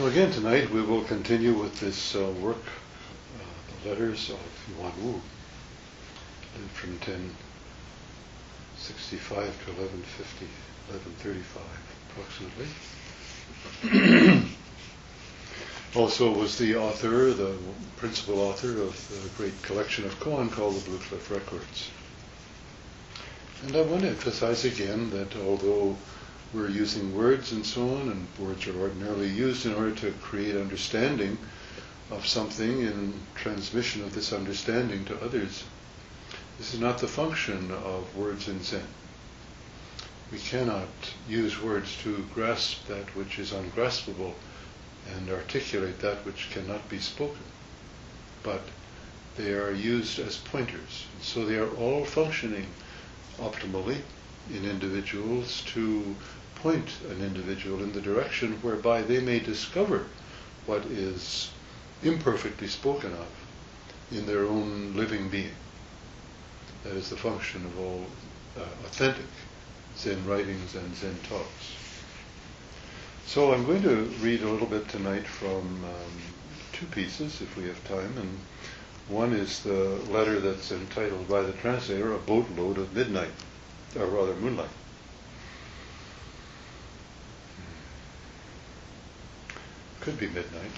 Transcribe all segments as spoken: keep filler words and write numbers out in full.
So again tonight we will continue with this uh, work, uh, the letters of Yuan Wu, lived from ten sixty-five to eleven fifty, eleven thirty-five approximately. Also was the author, the principal author of the great collection of koan called the Blue Cliff Records. And I want to emphasize again that although we're using words and so on, and words are ordinarily used in order to create understanding of something and transmission of this understanding to others, this is not the function of words in Zen. We cannot use words to grasp that which is ungraspable and articulate that which cannot be spoken. But they are used as pointers. So they are all functioning optimally in individuals to point an individual in the direction whereby they may discover what is imperfectly spoken of in their own living being. That is the function of all uh, authentic Zen writings and Zen talks. So I'm going to read a little bit tonight from um, two pieces, if we have time, and one is the letter that's entitled by the translator, A Boatload of Midnight, or rather Moonlight. Could be midnight,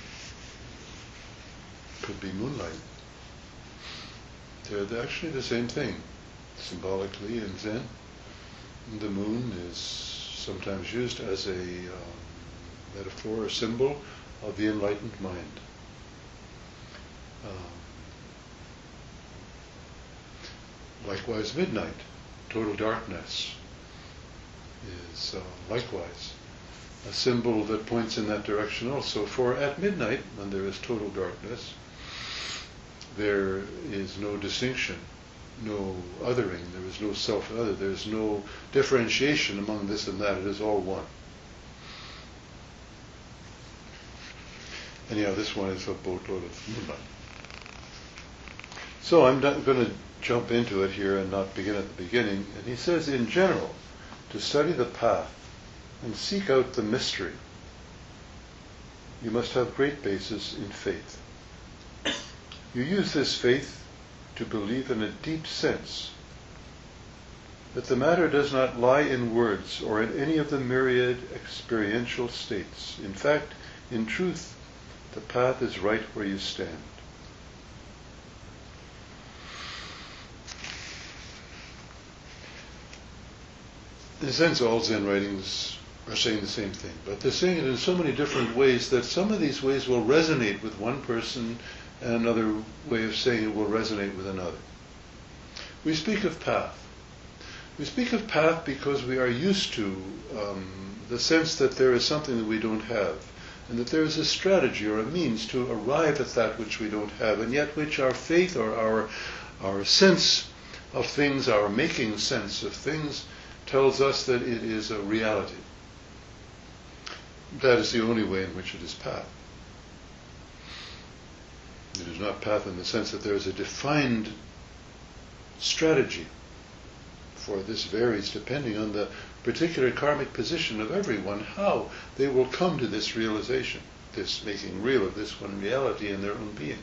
could be moonlight. They're actually the same thing, symbolically in Zen. The moon is sometimes used as a um, metaphor or symbol of the enlightened mind. Um, likewise, midnight, total darkness, is uh, likewise a symbol that points in that direction also. For at midnight, when there is total darkness, there is no distinction, no othering, there is no self-other, there is no differentiation among this and that, it is all one. Anyhow, this one is a boatload of moonlight. So I'm not going to jump into it here and not begin at the beginning. And he says, in general, to study the path and seek out the mystery, you must have great basis in faith. You use this faith to believe in a deep sense that the matter does not lie in words or in any of the myriad experiential states. In fact, in truth, the path is right where you stand. In a sense, all Zen writings are saying the same thing, but they're saying it in so many different ways that some of these ways will resonate with one person and another way of saying it will resonate with another. We speak of path. We speak of path because we are used to um, the sense that there is something that we don't have, and that there is a strategy or a means to arrive at that which we don't have, and yet which our faith or our, our sense of things, our making sense of things, tells us that it is a reality. That is the only way in which it is path. It is not path in the sense that there is a defined strategy, for this varies depending on the particular karmic position of everyone, how they will come to this realization, this making real of this one reality in their own being.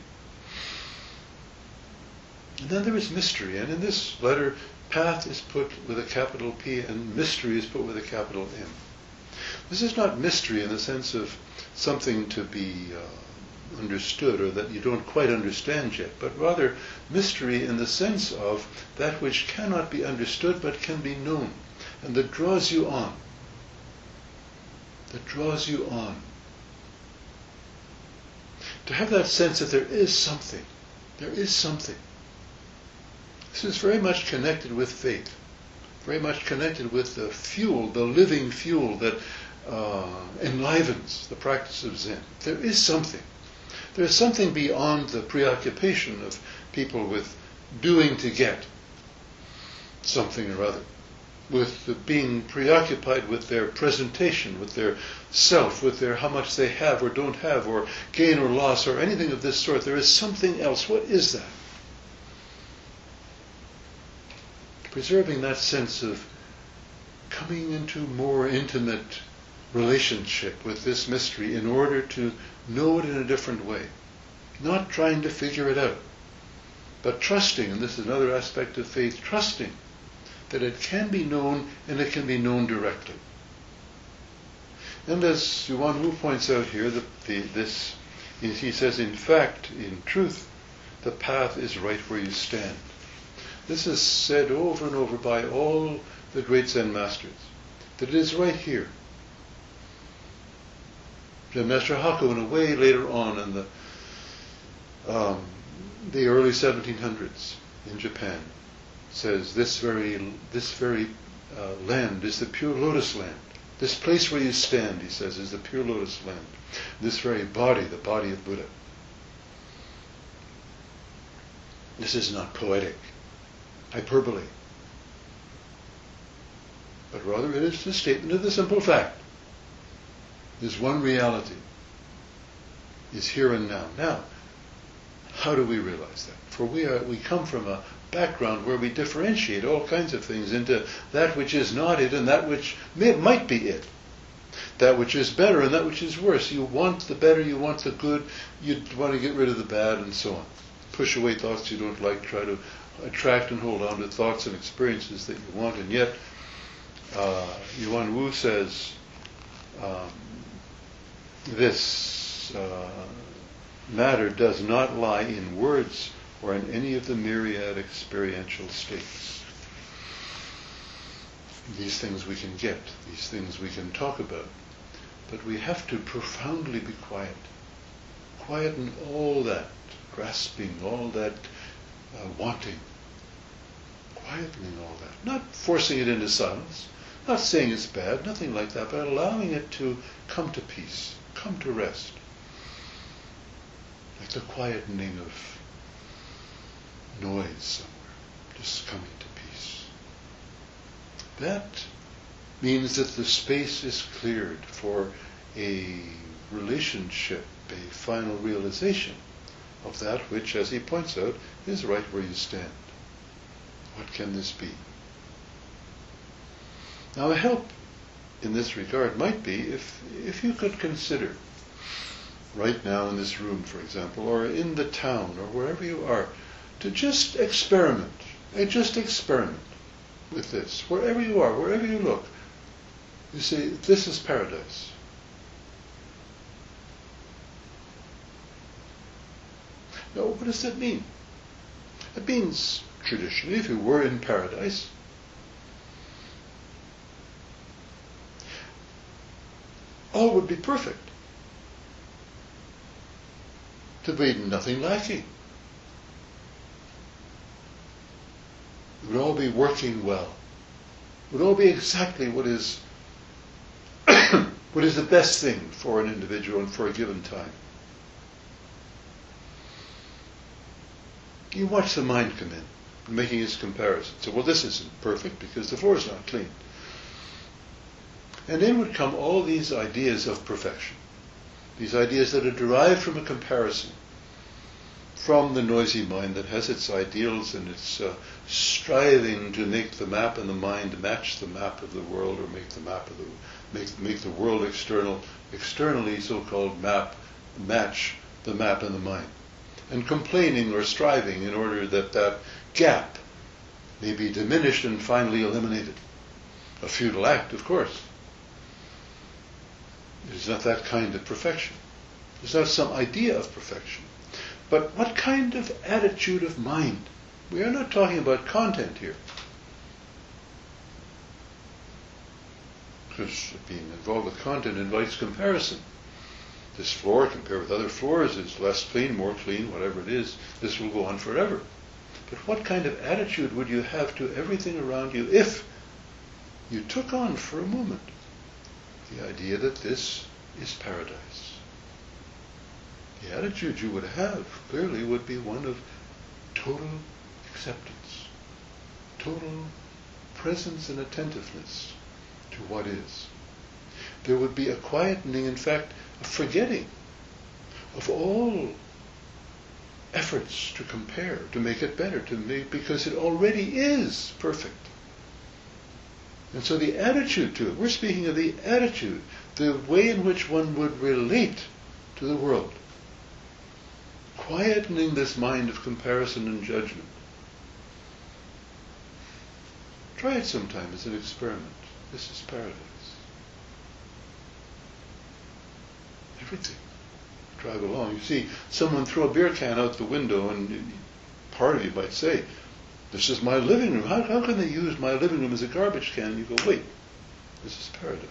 And then there is mystery, and in this letter, path is put with a capital P and mystery is put with a capital M. This is not mystery in the sense of something to be uh, understood or that you don't quite understand yet, but rather mystery in the sense of that which cannot be understood but can be known, and that draws you on. That draws you on. To have that sense that there is something. There is something. This is very much connected with faith, very much connected with the fuel, the living fuel that uh, enlivens the practice of Zen. There is something. There is something beyond the preoccupation of people with doing to get something or other, with the being preoccupied with their presentation, with their self, with their how much they have or don't have, or gain or loss, or anything of this sort. There is something else. What is that? Preserving that sense of coming into more intimate relationship with this mystery in order to know it in a different way. Not trying to figure it out, but trusting, and this is another aspect of faith, trusting that it can be known and it can be known directly. And as Yuan Wu points out here, the, the, this, he says, in fact, in truth, the path is right where you stand. This is said over and over by all the great Zen masters, that it is right here. Zen Master Haku, in a way, later on in the um, the early seventeen hundreds in Japan, says this very this very uh, land is the pure lotus land. This place where you stand, he says, is the pure lotus land. This very body, the body of Buddha. This is not poetic hyperbole, but rather it is the statement of the simple fact. This one reality is here and now. Now, how do we realize that? For we are we come from a background where we differentiate all kinds of things into that which is not it and that which may, might be it. That which is better and that which is worse. You want the better, you want the good, you want to get rid of the bad, and so on. Push away thoughts you don't like, try to attract and hold on to thoughts and experiences that you want. And yet, uh, Yuan Wu says, um, this uh, matter does not lie in words or in any of the myriad experiential states. These things we can get, these things we can talk about, but we have to profoundly be quiet. Quieten all that grasping, all that uh, wanting. Quietening all that. Not forcing it into silence, not saying it's bad, nothing like that, but allowing it to come to peace, come to rest. Like the quietening of noise somewhere, just coming to peace. That means that the space is cleared for a relationship, a final realization of that which, as he points out, is right where you stand. What can this be? Now, a help in this regard might be if if you could consider, right now in this room, for example, or in the town, or wherever you are, to just experiment, and just experiment with this. Wherever you are, wherever you look, you say, this is paradise. Now, what does that mean? It means, traditionally, if you were in paradise, all would be perfect. There'd be nothing lacking. It would all be working well. It would all be exactly what is what is the best thing for an individual and for a given time. You watch the mind come in, making its comparison. So, well, this isn't perfect because the floor is not clean. And in would come all these ideas of perfection. These ideas that are derived from a comparison, from the noisy mind that has its ideals and its uh, striving to make the map in the mind match the map of the world, or make the map of the make make the world external externally so-called map match the map in the mind, and complaining or striving in order that that gap may be diminished and finally eliminated. A futile act, of course. It is not that kind of perfection. It's not some idea of perfection. But what kind of attitude of mind? We are not talking about content here. Because being involved with content invites comparison. This floor, compared with other floors, is less clean, more clean, whatever it is. This will go on forever. But what kind of attitude would you have to everything around you if you took on for a moment the idea that this is paradise? The attitude you would have, clearly, would be one of total acceptance, total presence and attentiveness to what is. There would be a quietening, in fact, a forgetting of all efforts to compare, to make it better, to make, because it already is perfect. And so the attitude to it, we're speaking of the attitude, the way in which one would relate to the world. Quietening this mind of comparison and judgment. Try it sometime as an experiment. This is paradise. Everything. Drive along. You see someone throw a beer can out the window, and part of you might say, this is my living room. How, how can they use my living room as a garbage can? And you go, wait, this is paradise.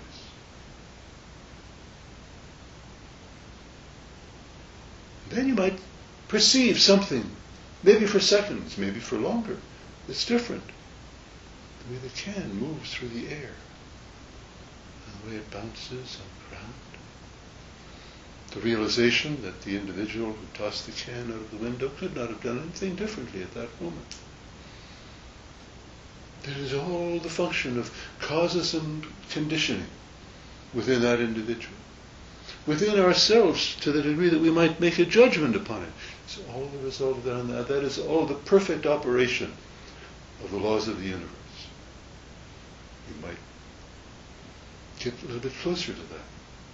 Then you might perceive something, maybe for seconds, maybe for longer. It's different. The way the can moves through the air, and the way it bounces on the ground. The realization that the individual who tossed the can out of the window could not have done anything differently at that moment. It is all the function of causes and conditioning within that individual. Within ourselves, to the degree that we might make a judgment upon it. It's all the result of that, and that, that is all the perfect operation of the laws of the universe. We might get a little bit closer to that.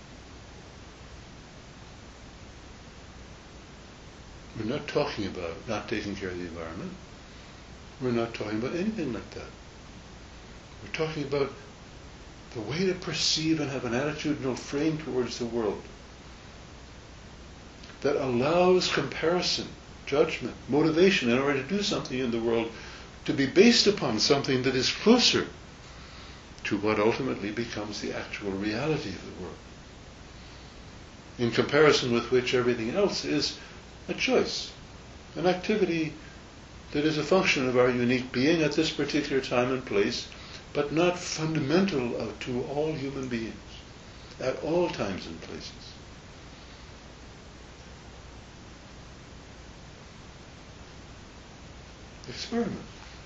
We're not talking about not taking care of the environment. We're not talking about anything like that. We're talking about the way to perceive and have an attitudinal frame towards the world that allows comparison, judgment, motivation in order to do something in the world to be based upon something that is closer to what ultimately becomes the actual reality of the world. In comparison with which everything else is a choice, an activity that is a function of our unique being at this particular time and place, but not fundamental to all human beings, at all times and places. Experiment.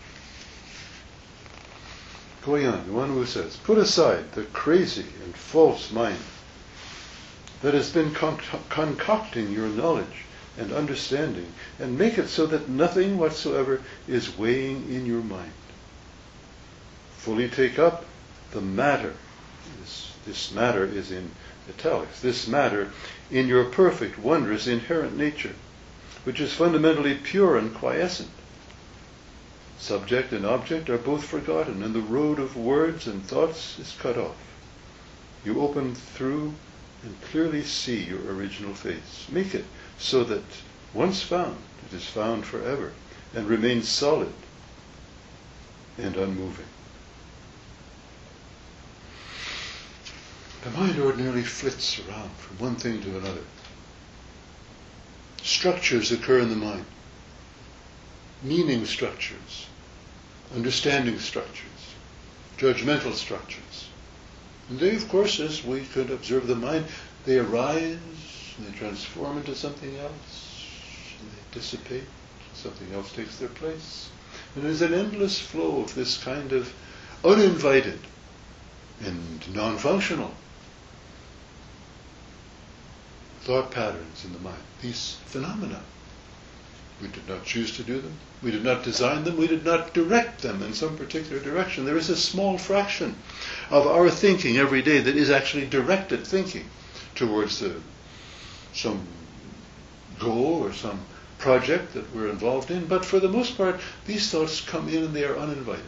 Going on, the one who says, put aside the crazy and false mind that has been con- concocting your knowledge and understanding, and make it so that nothing whatsoever is weighing in your mind. Fully take up the matter. This, this matter is in italics. This matter in your perfect, wondrous, inherent nature, which is fundamentally pure and quiescent. Subject and object are both forgotten, and the road of words and thoughts is cut off. You open through and clearly see your original face. Make it so that, once found, it is found forever, and remains solid and unmoving. The mind ordinarily flits around from one thing to another. Structures occur in the mind. Meaning structures, understanding structures, judgmental structures. And they, of course, as we could observe the mind, they arise, and they transform into something else, and they dissipate, something else takes their place. And there's an endless flow of this kind of uninvited and non-functional thought patterns in the mind, these phenomena. We did not choose to do them. We did not design them. We did not direct them in some particular direction. There is a small fraction of our thinking every day that is actually directed thinking towards the, some goal or some project that we're involved in. But for the most part, these thoughts come in and they are uninvited.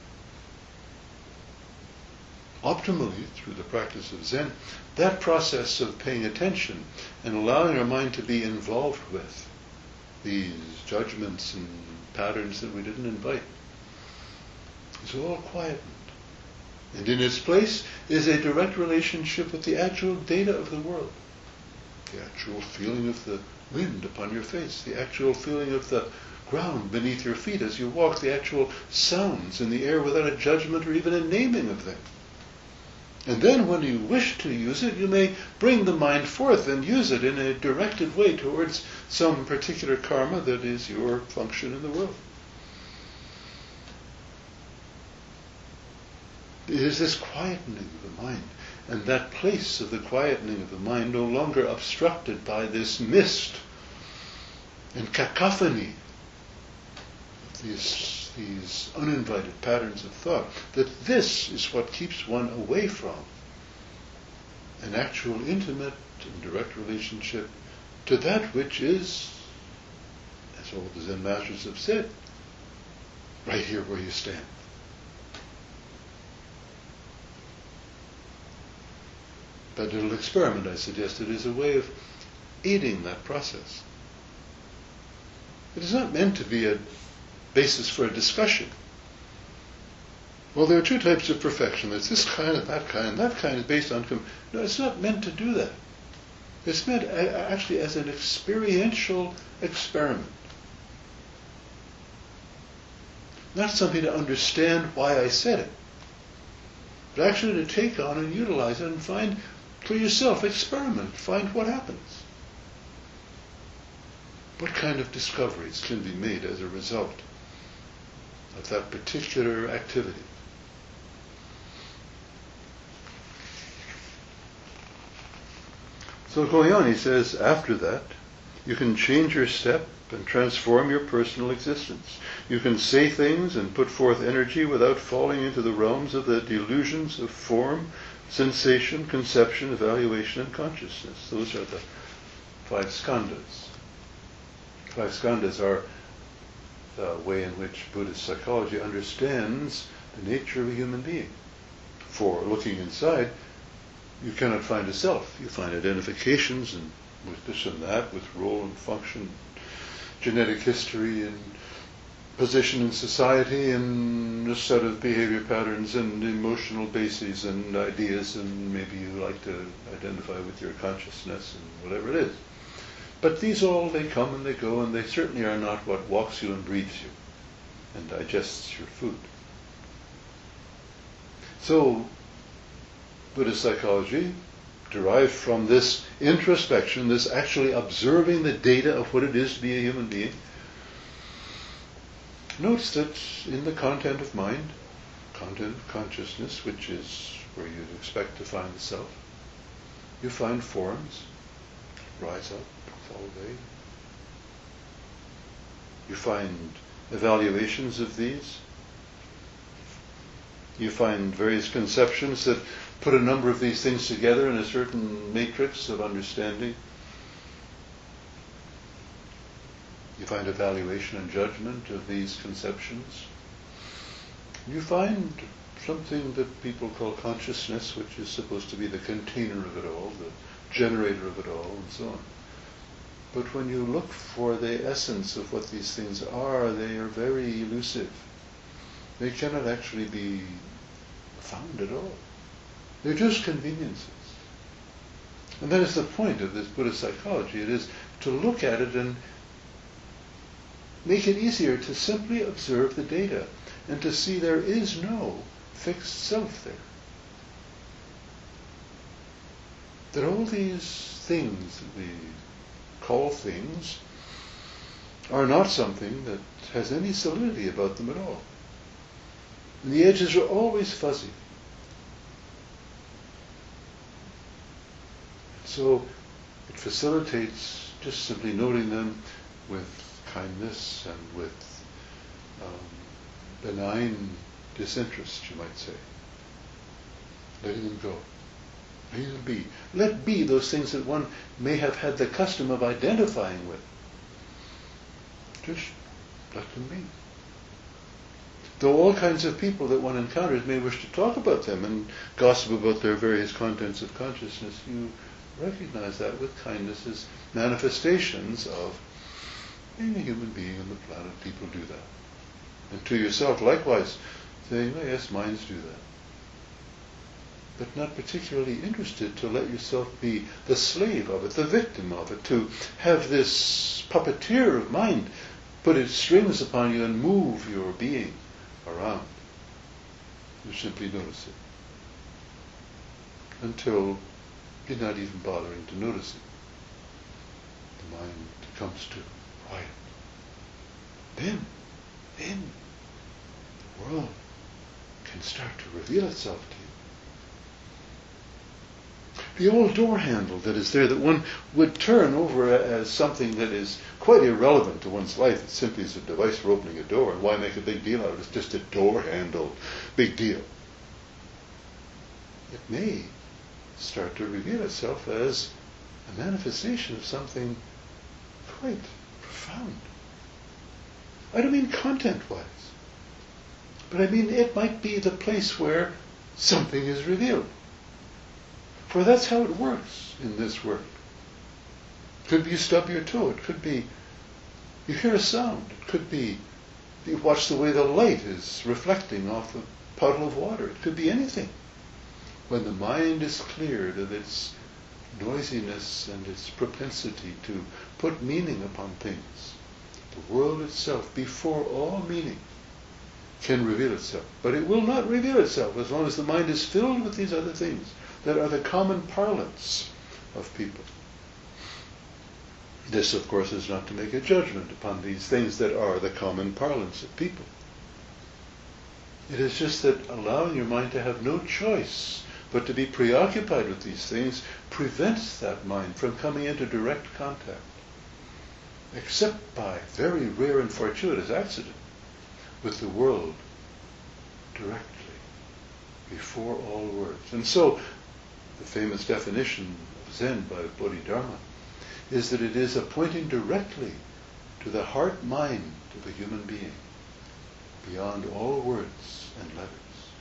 Optimally, through the practice of Zen, that process of paying attention and allowing our mind to be involved with these judgments and patterns that we didn't invite is all quietened. And in its place is a direct relationship with the actual data of the world. The actual feeling of the wind upon your face, the actual feeling of the ground beneath your feet as you walk, the actual sounds in the air without a judgment or even a naming of them. And then when you wish to use it, you may bring the mind forth and use it in a directed way towards some particular karma that is your function in the world. It is this quietening of the mind, and that place of the quietening of the mind no longer obstructed by this mist and cacophony of these these uninvited patterns of thought, that this is what keeps one away from an actual intimate and direct relationship to that which is, as all the Zen masters have said, right here where you stand. That little experiment I suggested is a way of aiding that process. It is not meant to be a basis for a discussion. Well, there are two types of perfection. There's this kind and that kind. That kind is based on... Com- no, it's not meant to do that. It's meant a- actually as an experiential experiment. Not something to understand why I said it, but actually to take on and utilize it and find for yourself, experiment, find what happens. What kind of discoveries can be made as a result of that particular activity? So going on, he says, after that, you can change your step and transform your personal existence. You can say things and put forth energy without falling into the realms of the delusions of form, sensation, conception, evaluation, and consciousness. Those are the five skandhas. Five skandhas are the way in which Buddhist psychology understands the nature of a human being. For looking inside, you cannot find a self. You find identifications and with this and that, with role and function, genetic history and position in society, and a set of behavior patterns and emotional bases and ideas, and maybe you like to identify with your consciousness and whatever it is. But these all, they come and they go, and they certainly are not what walks you and breathes you and digests your food. So, Buddhist psychology, derived from this introspection, this actually observing the data of what it is to be a human being, notes that in the content of mind, content of consciousness, which is where you'd expect to find the self, you find forms rise up, fall away. You find evaluations of these. You find various conceptions that put a number of these things together in a certain matrix of understanding. You find evaluation and judgment of these conceptions. You find something that people call consciousness, which is supposed to be the container of it all, the generator of it all, and so on. But when you look for the essence of what these things are, they are very elusive. They cannot actually be found at all. They're just conveniences. And that is the point of this Buddhist psychology. It is to look at it and make it easier to simply observe the data and to see there is no fixed self there. That all these things that we call things are not something that has any solidity about them at all. And the edges are always fuzzy. So it facilitates just simply noting them with kindness and with um, benign disinterest, you might say. Letting them go. Letting them be. Let be those things that one may have had the custom of identifying with. Just let them be. Though all kinds of people that one encounters may wish to talk about them and gossip about their various contents of consciousness, you recognize that with kindness as manifestations of being a human being on the planet. People do that. And to yourself, likewise, saying, oh, yes, minds do that. But not particularly interested to let yourself be the slave of it, the victim of it, to have this puppeteer of mind put its strings upon you and move your being around. You simply notice it. Until you're not even bothering to notice it. The mind comes to quiet. Then, then, the world can start to reveal itself to you. The old door handle that is there, that one would turn over as something that is quite irrelevant to one's life. It simply is a device for opening a door. And why make a big deal out of it? It's just a door handle. Big deal. It may start to reveal itself as a manifestation of something quite profound. I don't mean content-wise, but I mean it might be the place where something is revealed. For that's how it works in this world. It could be you stub your toe. It could be you hear a sound. It could be you watch the way the light is reflecting off a puddle of water. It could be anything. When the mind is cleared of its noisiness and its propensity to put meaning upon things, the world itself, before all meaning, can reveal itself. But it will not reveal itself as long as the mind is filled with these other things that are the common parlance of people. This, of course, is not to make a judgment upon these things that are the common parlance of people. It is just that allowing your mind to have no choice but to be preoccupied with these things prevents that mind from coming into direct contact, except by very rare and fortuitous accident, with the world directly, before all words. And so, the famous definition of Zen by Bodhidharma is that it is a pointing directly to the heart-mind of a human being, beyond all words and letters.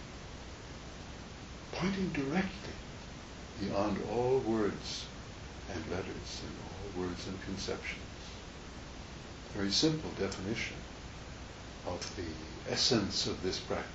Pointing directly beyond all words and letters and all words and conceptions. Very simple definition of the essence of this practice.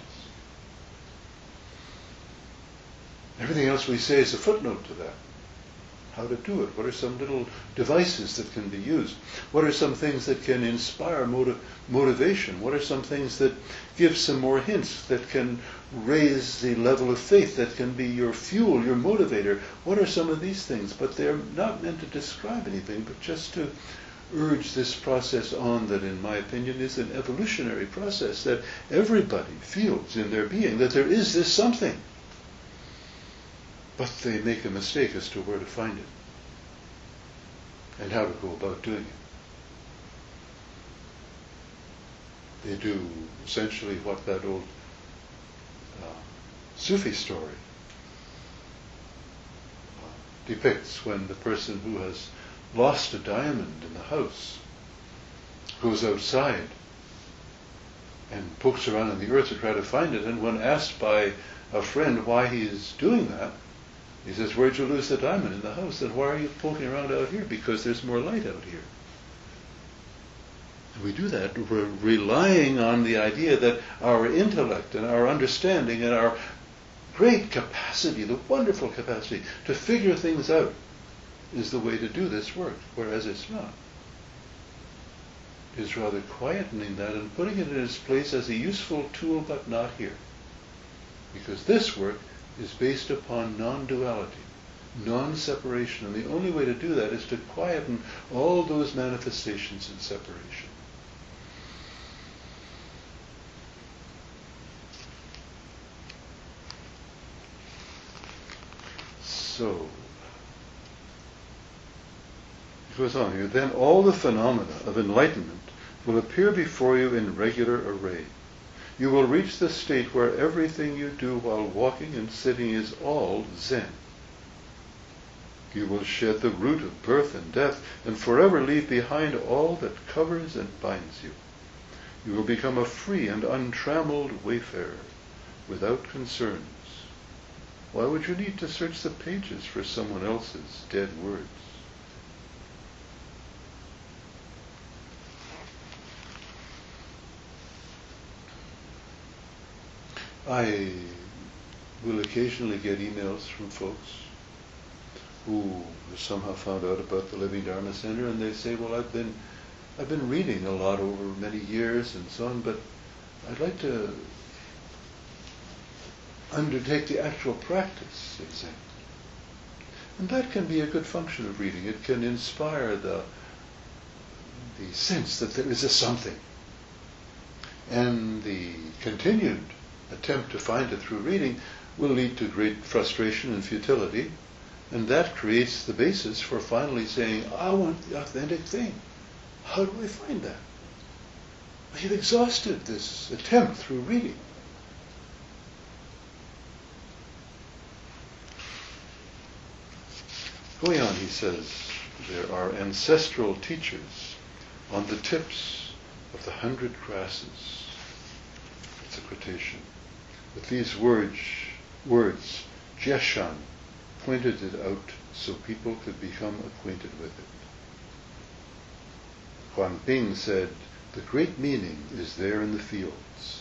Everything else we say is a footnote to that. How to do it. What are some little devices that can be used? What are some things that can inspire motiv- motivation? What are some things that give some more hints, that can raise the level of faith, that can be your fuel, your motivator? What are some of these things? But they're not meant to describe anything, but just to urge this process on that, in my opinion, is an evolutionary process that everybody feels in their being, that there is this something. But they make a mistake as to where to find it and how to go about doing it. They do essentially what that old uh, Sufi story uh, depicts, when the person who has lost a diamond in the house goes outside and pokes around in the earth to try to find it, and when asked by a friend why he is doing that, he says, "Where'd you lose the diamond? In the house." "Then why are you poking around out here?" "Because there's more light out here." And we do that, we're relying on the idea that our intellect and our understanding and our great capacity, the wonderful capacity to figure things out, is the way to do this work, whereas it's not. It's rather quietening that and putting it in its place as a useful tool, but not here. Because this work is based upon non-duality, non-separation, and the only way to do that is to quieten all those manifestations in separation. So, it goes on here, then all the phenomena of enlightenment will appear before you in regular array. You will reach the state where everything you do while walking and sitting is all Zen. You will shed the root of birth and death and forever leave behind all that covers and binds you. You will become a free and untrammeled wayfarer without concerns. Why would you need to search the pages for someone else's dead words? I will occasionally get emails from folks who have somehow found out about the Living Dharma Center, and they say, "Well, I've been I've been reading a lot over many years and so on, but I'd like to undertake the actual practice of Zen." And that can be a good function of reading. It can inspire the the sense that there is a something. And the continued attempt to find it through reading will lead to great frustration and futility, and that creates the basis for finally saying, "I want the authentic thing. How do I find that? I've exhausted this attempt through reading." Going on, he says, there are ancestral teachers on the tips of the hundred grasses. It's a quotation. With these words, words, Jiashan pointed it out so people could become acquainted with it. Huang Ping said, the great meaning is there in the fields.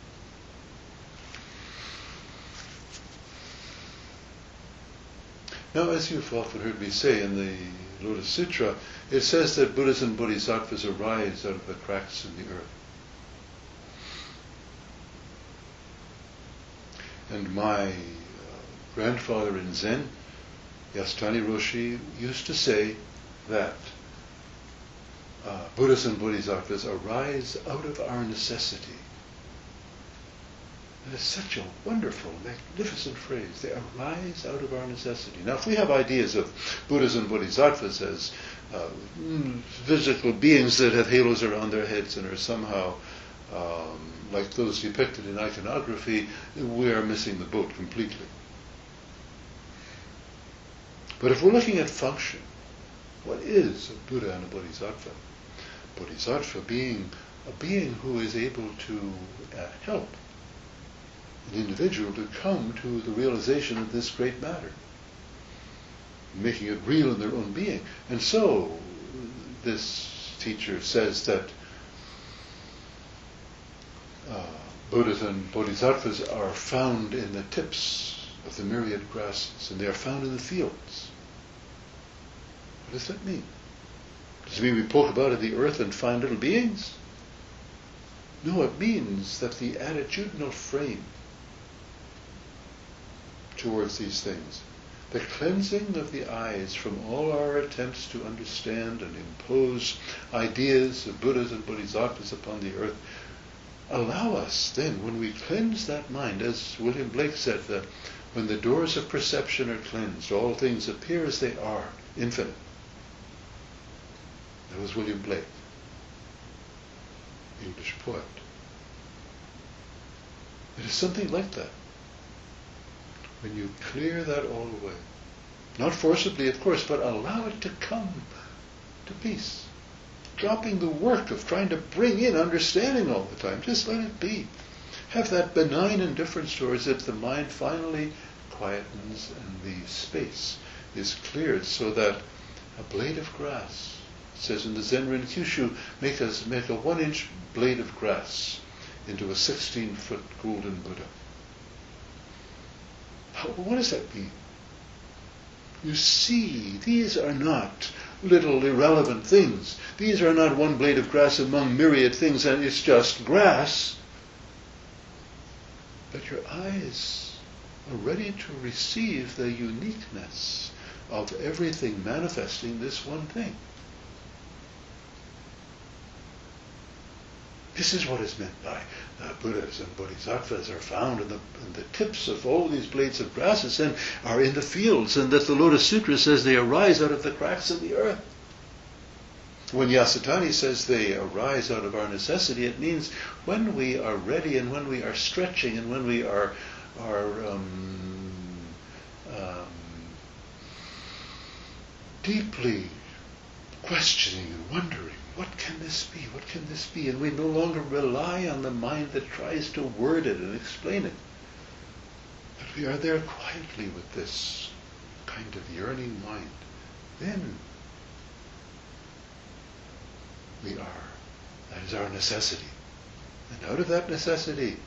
Now, as you've often heard me say in the Lotus Sutra, it says that Buddhas and Bodhisattvas arise out of the cracks in the earth. And my uh, grandfather in Zen, Yasutani Roshi, used to say that uh, Buddhas and Bodhisattvas arise out of our necessity. It is such a wonderful, magnificent phrase. They arise out of our necessity. Now, if we have ideas of Buddhas and Bodhisattvas as uh, physical beings that have halos around their heads and are somehow um, like those depicted in iconography, we are missing the boat completely. But if we're looking at function, what is a Buddha and a Bodhisattva? Bodhisattva being a being who is able to uh, help an individual to come to the realization of this great matter, making it real in their own being. And so, this teacher says that uh, Buddhas and Bodhisattvas are found in the tips of the myriad grasses, and they are found in the fields. What does that mean? Does it mean we poke about in the earth and find little beings? No, it means that the attitudinal frame towards these things, the cleansing of the eyes from all our attempts to understand and impose ideas of Buddhas and Bodhisattvas upon the earth, allow us then, when we cleanse that mind, as William Blake said, that when the doors of perception are cleansed, all things appear as they are, infinite. That was William Blake, English poet. It is something like that. When you clear that all away, not forcibly, of course, but allow it to come to peace. Dropping the work of trying to bring in understanding all the time. Just let it be. Have that benign indifference towards it. The mind finally quietens and the space is cleared so that a blade of grass, it says in the Zenrin Kyushu, make us make a one-inch blade of grass into a sixteen-foot golden Buddha. How, what does that mean? You see, these are not little irrelevant things. These are not one blade of grass among myriad things, and it's just grass. But your eyes are ready to receive the uniqueness of everything manifesting this one thing. This is what is meant by uh, Buddhas and Bodhisattvas are found in the, in the tips of all these blades of grasses and are in the fields, and that the Lotus Sutra says they arise out of the cracks of the earth. When Yasutani says they arise out of our necessity, it means when we are ready and when we are stretching and when we are, are um, um, deeply questioning and wondering, what can this be? What can this be? And we no longer rely on the mind that tries to word it and explain it. But we are there quietly with this kind of yearning mind. Then we are. That is our necessity. And out of that necessity,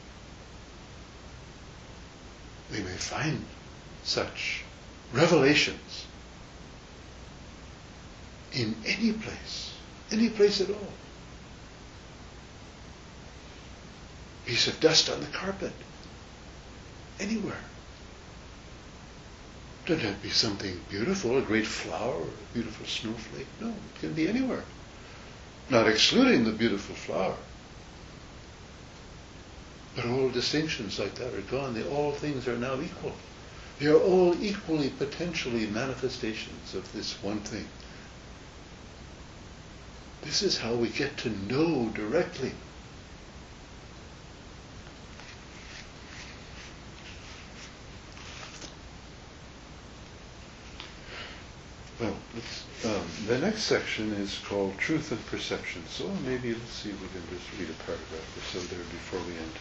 we may find such revelations in any place. Any place at all. Piece of dust on the carpet. Anywhere. Doesn't have to be something beautiful, a great flower, or a beautiful snowflake. No, it can be anywhere. Not excluding the beautiful flower. But all distinctions like that are gone. They, all things are now equal. They are all equally, potentially manifestations of this one thing. This is how we get to know directly. the next section is called Truth and Perception. So maybe let's see if we can just read a paragraph or so there before we end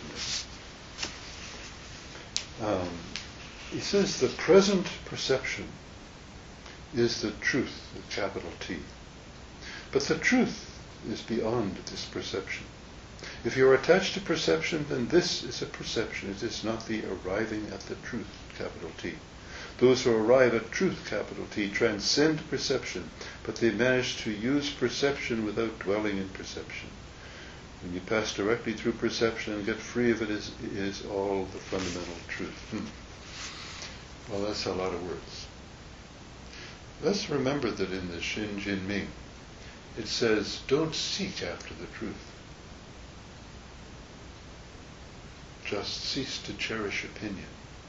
tonight. Um, he says the present perception is the truth, with capital T. But the truth is beyond this perception. If you are attached to perception, then this is a perception. It is not the arriving at the truth, capital T. Those who arrive at truth, capital T, transcend perception, but they manage to use perception without dwelling in perception. When you pass directly through perception and get free of it is, is all the fundamental truth. Hmm. Well, that's a lot of words. Let's remember that in the Shin Jin Ming, it says, don't seek after the truth. Just cease to cherish opinion.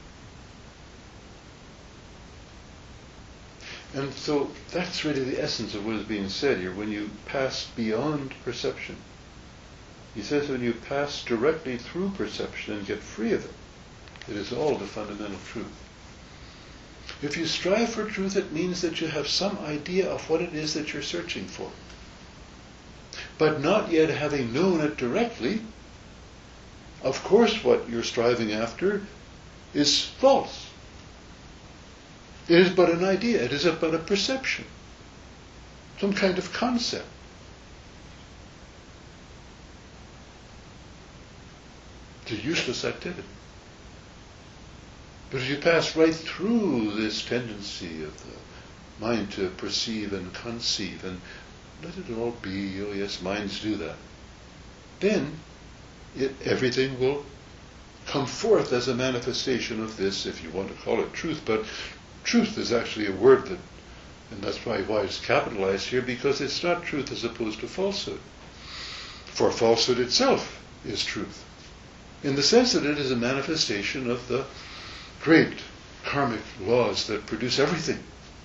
And so that's really the essence of what is being said here. When you pass beyond perception, he says when you pass directly through perception and get free of it, it is all the fundamental truth. If you strive for truth, it means that you have some idea of what it is that you're searching for. But not yet having known it directly, of course what you're striving after is false. It is but an idea, it is but a perception, some kind of concept. It's a useless activity. But if you pass right through this tendency of the mind to perceive and conceive and let it all be, oh yes, minds do that, then it, everything will come forth as a manifestation of this, if you want to call it truth. But truth is actually a word that, and that's why, why it's capitalized here, because it's not truth as opposed to falsehood. For falsehood itself is truth, in the sense that it is a manifestation of the great karmic laws that produce everything.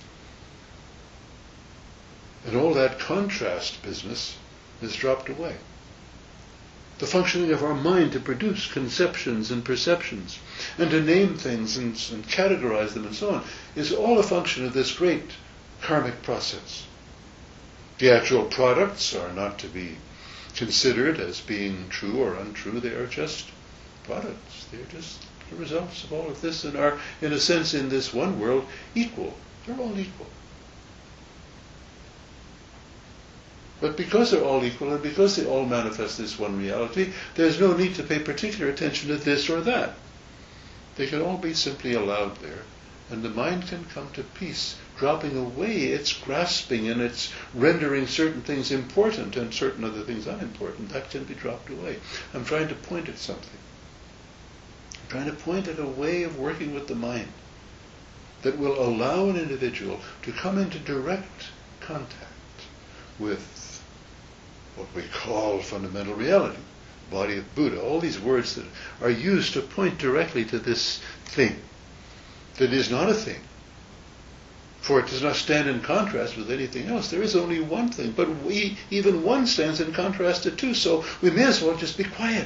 And all that contrast business is dropped away. The functioning of our mind to produce conceptions and perceptions, and to name things and, and categorize them and so on, is all a function of this great karmic process. The actual products are not to be considered as being true or untrue. They are just products. They are just the results of all of this, and are, in a sense, in this one world, equal. They're all equal. But because they're all equal, and because they all manifest this one reality, there's no need to pay particular attention to this or that. They can all be simply allowed there, and the mind can come to peace, dropping away its grasping and its rendering certain things important and certain other things unimportant. That can be dropped away. I'm trying to point at something. I'm trying to point at a way of working with the mind that will allow an individual to come into direct contact with what we call fundamental reality, body of Buddha, all these words that are used to point directly to this thing that is not a thing. For it does not stand in contrast with anything else. There is only one thing, but we, even one stands in contrast to two, so we may as well just be quiet.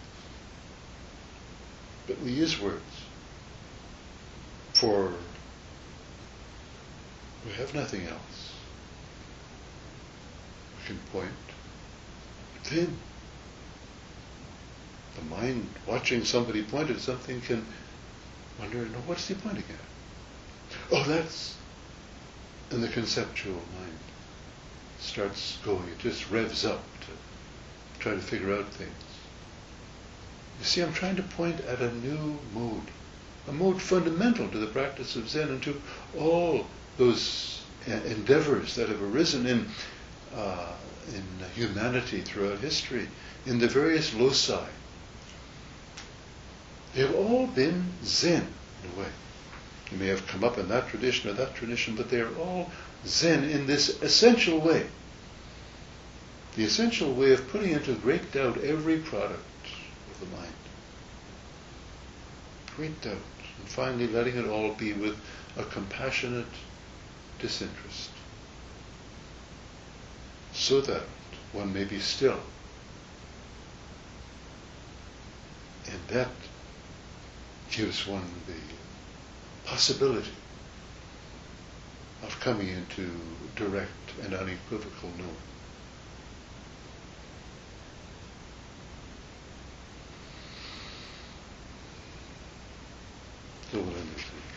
But we use words, for we have nothing else. We can point. Then the mind, watching somebody point at something, can wonder, no, what's he pointing at? Oh, that's... And the conceptual mind starts going. It just revs up to try to figure out things. You see, I'm trying to point at a new mode, a mode fundamental to the practice of Zen and to all those endeavors that have arisen in uh, in humanity throughout history, in the various loci. They've all been Zen, in a way. They may have come up in that tradition or that tradition, but they are all Zen in this essential way. The essential way of putting into great doubt every product of the mind. Great doubt. And finally letting it all be with a compassionate disinterest, so that one may be still. And that gives one the possibility of coming into direct and unequivocal knowing. So we'll end it.